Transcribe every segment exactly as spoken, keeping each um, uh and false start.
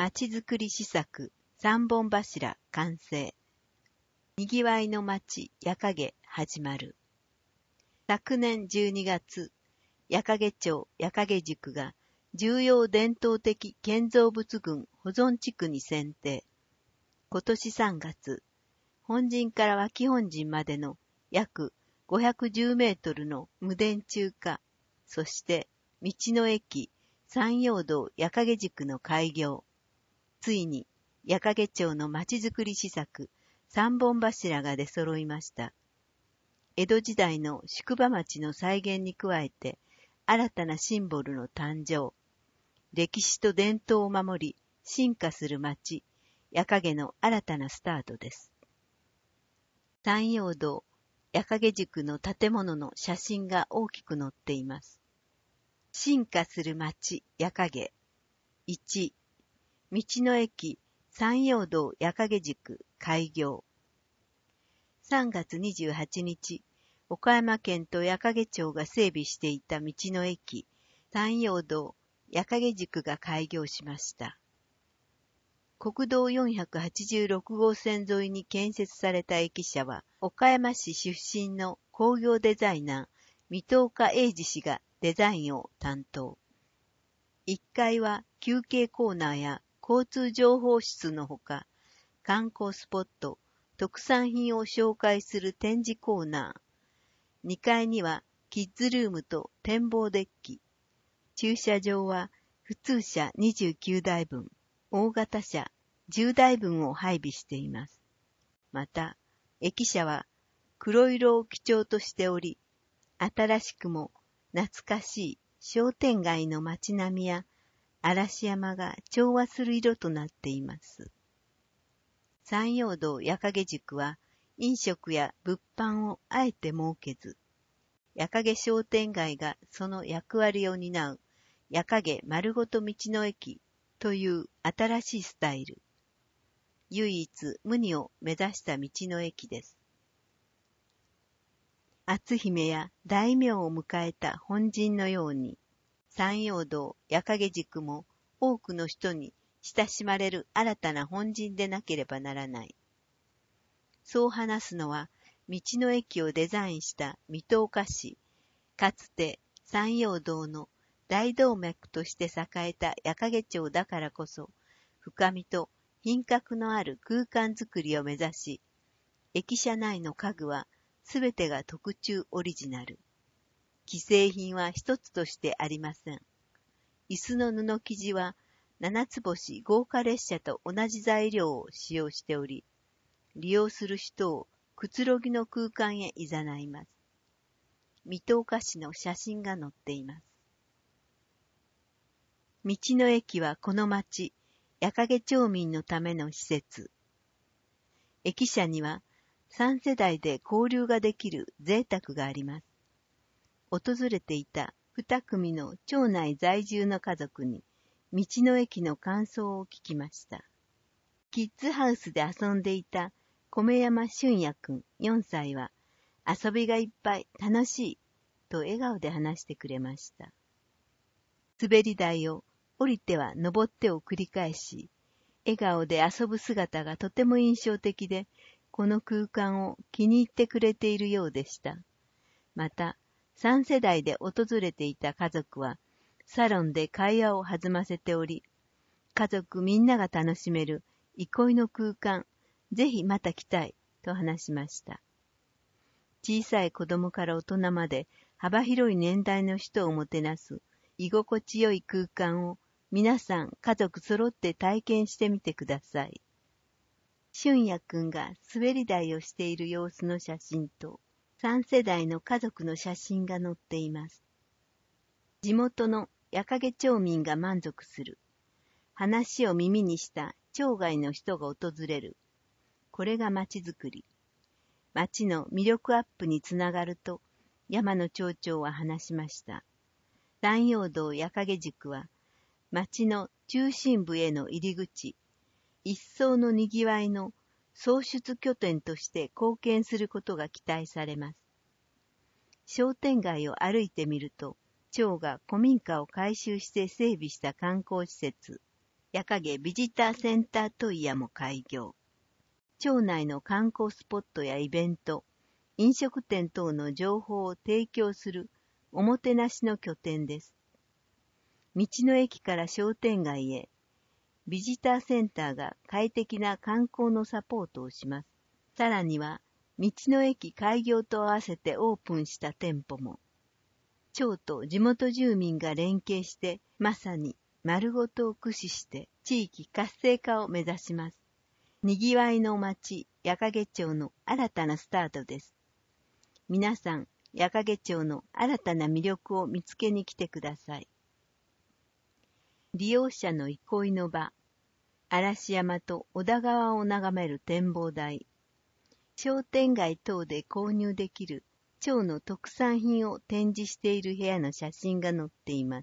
まちづくり施策三本柱完成。にぎわいの町矢影始まる。昨年じゅうにがつ、矢影町矢影宿が重要伝統的建造物群保存地区に選定。今年さんがつ、本陣から脇本陣までの約ごひゃくじゅうメートルの無電柱化、そして道の駅山陽道矢影宿の開業。ついに矢影町のまちづくり施策三本柱が出揃いました。江戸時代の宿場町の再現に加えて新たなシンボルの誕生。歴史と伝統を守り進化する町矢影の新たなスタートです。山陽道矢影宿の建物の写真が大きく載っています。進化する町矢影。いち、道の駅山陽道矢影宿開業。さんがつにじゅうはちにち、岡山県と矢影町が整備していた道の駅山陽道矢影宿が開業しました。国道よんひゃくはちじゅうろくごうせん沿いに建設された駅舎は、岡山市出身の工業デザイナー、水戸岡英二氏がデザインを担当。いっかいは休憩コーナーや交通情報室のほか、観光スポット、特産品を紹介する展示コーナー。にかいにはキッズルームと展望デッキ。駐車場は普通車にじゅうきゅうだいぶん、大型車じゅうだいぶんを配備しています。また、駅舎は黒色を基調としており、新しくも懐かしい商店街の街並みや嵐山が調和する色となっています。山陽道矢影宿は飲食や物販をあえて設けず、矢影商店街がその役割を担う矢影丸ごと道の駅という新しいスタイル。唯一無二を目指した道の駅です。篤姫や大名を迎えた本陣のように、山陽道矢影宿も多くの人に親しまれる新たな本陣でなければならない。そう話すのは、道の駅をデザインした水戸岡市、かつて山陽道の大動脈として栄えた矢影町だからこそ、深みと品格のある空間づくりを目指し、駅舎内の家具はすべてが特注オリジナル。既製品は一つとしてありません。椅子の布生地は七つ星豪華列車と同じ材料を使用しており、利用する人をくつろぎの空間へ誘います。水戸岡市の写真が載っています。道の駅はこの町、矢影町民のための施設。駅舎にはさんせだいで交流ができる贅沢があります。訪れていたにくみの町内在住の家族に道の駅の感想を聞きました。キッズハウスで遊んでいた米山俊也くんよんさいは遊びがいっぱい楽しいと笑顔で話してくれました。滑り台を降りては登ってを繰り返し、笑顔で遊ぶ姿がとても印象的で、この空間を気に入ってくれているようでした。また、さんせだいで訪れていた家族は、サロンで会話を弾ませており、家族みんなが楽しめる憩いの空間、ぜひまた来たいと話しました。小さい子供から大人まで幅広い年代の人をもてなす居心地よい空間を皆さん家族揃って体験してみてください。俊也くんが滑り台をしている様子の写真とさんせだいの家族の写真が載っています。地元の矢影町民が満足する。話を耳にした町外の人が訪れる。これが町づくり。町の魅力アップにつながると山野町長は話しました。山陽道矢影宿は町の中心部への入り口、一層のにぎわいの創出拠点として貢献することが期待されます。商店街を歩いてみると、町が古民家を改修して整備した観光施設、 矢影ビジターセンター問屋も開業。町内の観光スポットやイベント、飲食店等の情報を提供するおもてなしの拠点です。道の駅から商店街へ、ビジターセンターが快適な観光のサポートをします。さらには、道の駅開業と合わせてオープンした店舗も、町と地元住民が連携して、まさに丸ごとを駆使して地域活性化を目指します。にぎわいの町、矢掛町の新たなスタートです。皆さん、矢掛町の新たな魅力を見つけに来てください。利用者の憩いの場、嵐山と小田川を眺める展望台、商店街等で購入できる町の特産品を展示している部屋の写真が載っています。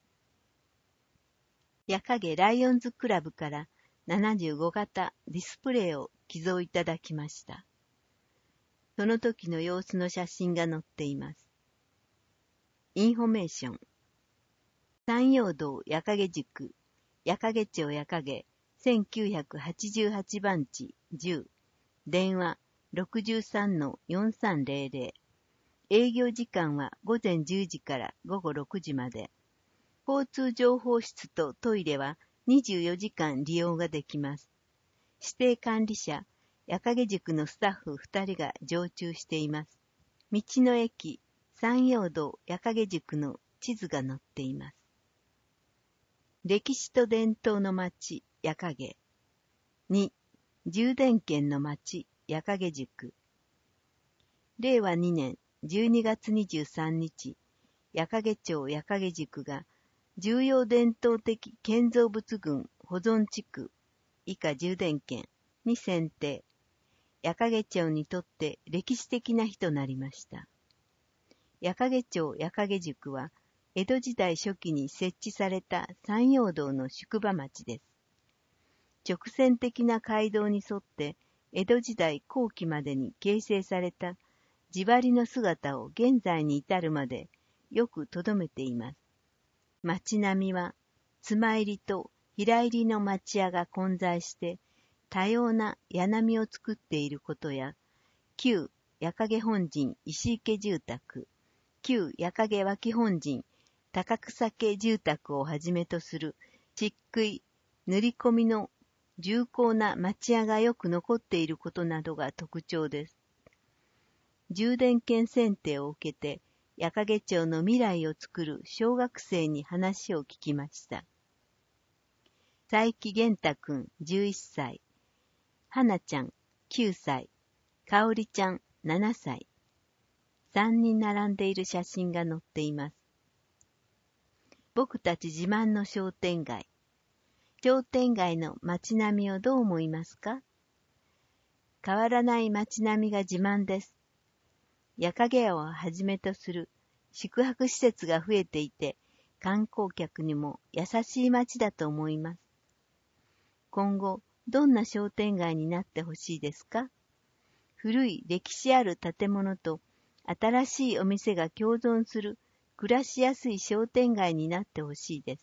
矢掛ライオンズクラブからななじゅうご型ディスプレイを寄贈いただきました。その時の様子の写真が載っています。インフォメーション。山陽道矢掛宿、矢掛町矢掛せんきゅうひゃくはちじゅうはち番地じゅう、電話 ろくじゅうさんのよんさんぜろぜろ、営業時間は午前じゅうじから午後ろくじまで。交通情報室とトイレはにじゅうよじかん利用ができます。指定管理者、矢掛塾のスタッフふたりが常駐しています。道の駅、山陽道矢掛塾の地図が載っています。歴史と伝統の町、矢掛。に、充電圏の町、矢掛塾。れいわにねんじゅうにがつにじゅうさんにち、矢掛町矢掛塾が重要伝統的建造物群保存地区以下充電圏に選定。矢掛町にとって歴史的な日となりました。矢掛町矢掛塾は江戸時代初期に設置された山陽道の宿場町です。直線的な街道に沿って江戸時代後期までに形成された地張りの姿を現在に至るまでよくとどめています。町並みは妻入りと平入りの町屋が混在して多様な家並みを作っていることや、旧矢掛本陣石池住宅、旧矢掛脇本陣高草家住宅をはじめとする漆喰、塗り込みの重厚な町屋がよく残っていることなどが特徴です。充電圏選定を受けて、矢掛町の未来を作る小学生に話を聞きました。佐伯玄太くんじゅういっさい、花ちゃんきゅうさい、かおりちゃんななさい。さんにん並んでいる写真が載っています。僕たち自慢の商店街。商店街の街並みをどう思いますか？変わらない街並みが自慢です。矢掛屋をはじめとする宿泊施設が増えていて、観光客にも優しい街だと思います。今後、どんな商店街になってほしいですか？古い歴史ある建物と新しいお店が共存する暮らしやすい商店街になってほしいです。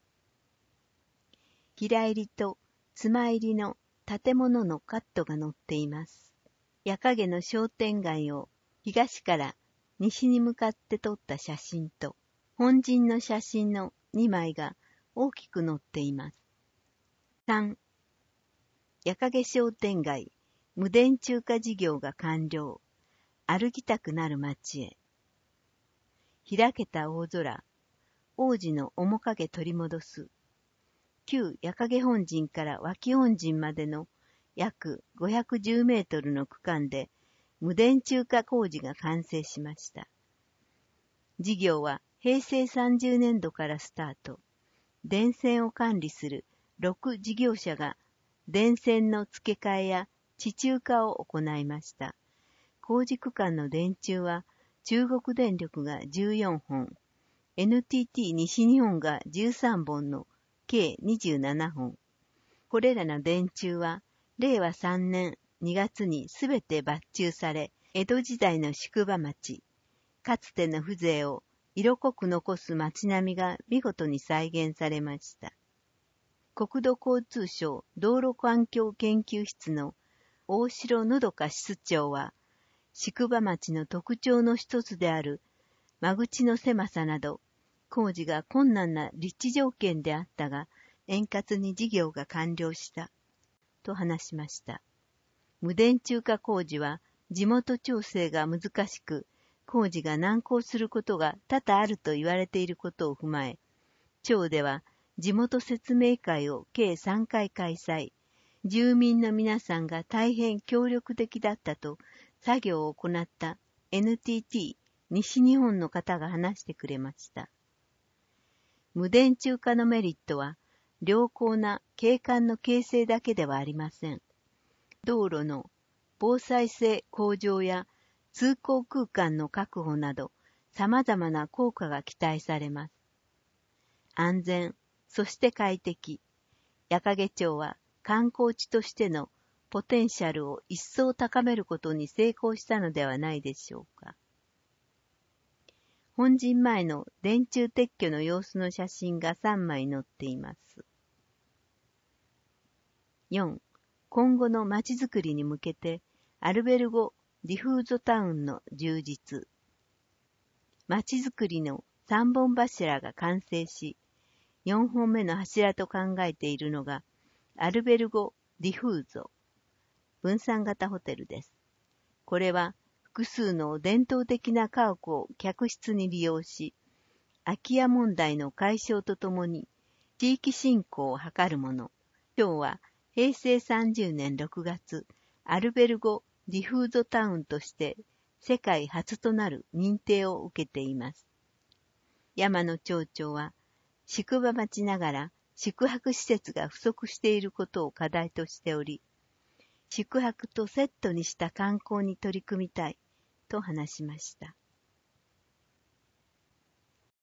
平入りと妻入りの建物のカットが載っています。矢掛の商店街を東から西に向かって撮った写真と本陣の写真のにまいが大きく載っています。さん. 矢掛商店街無電柱化事業が完了。歩きたくなる街へ。開けた大空、王子の面影取り戻す。旧矢掛本陣から脇本陣までの約ごひゃくじゅうメートルの区間で無電柱化工事が完成しました。事業はへいせいさんじゅうねんどからスタート。電線を管理するろく事業者が電線の付け替えや地中化を行いました。工事区間の電柱は中国電力がじゅうよんほん、エヌティーティー 西日本がじゅうさんぼんの計にじゅうななほん。これらの電柱はれいわさんねんにがつにすべて抜鋳され、江戸時代の宿場町、かつての風情を色濃く残す町並みが見事に再現されました。 国土交通省道路環境研究室の大城のどか室長は、宿場町の特徴の一つである間口の狭さなど、工事が困難な立地条件であったが、円滑に事業が完了した、と話しました。無電柱化工事は地元調整が難しく、工事が難航することが多々あると言われていることを踏まえ、町では地元説明会を計さんかい開催、住民の皆さんが大変協力的だったと作業を行った エヌティーティー 西日本の方が話してくれました。無電柱化のメリットは、良好な景観の形成だけではありません。道路の防災性向上や通行空間の確保など、様々な効果が期待されます。安全、そして快適。矢掛町は観光地としてのポテンシャルを一層高めることに成功したのではないでしょうか。本陣前の電柱撤去の様子の写真がさんまい載っています。よん. 今後のまちづくりに向けてアルベルゴ・ディフーゾタウンの充実。まちづくりのさんぼん柱が完成し、よんほんめの柱と考えているのがアルベルゴ・ディフーゾ、分散型ホテルです。これは複数の伝統的な家屋を客室に利用し、空き家問題の解消とともに地域振興を図るもの。今日はへいせいさんじゅうねんろくがつ、アルベルゴ・ディフーゾタウンとして世界初となる認定を受けています。山野町長は、宿場町ながら宿泊施設が不足していることを課題としており、宿泊とセットにした観光に取り組みたいと話しました。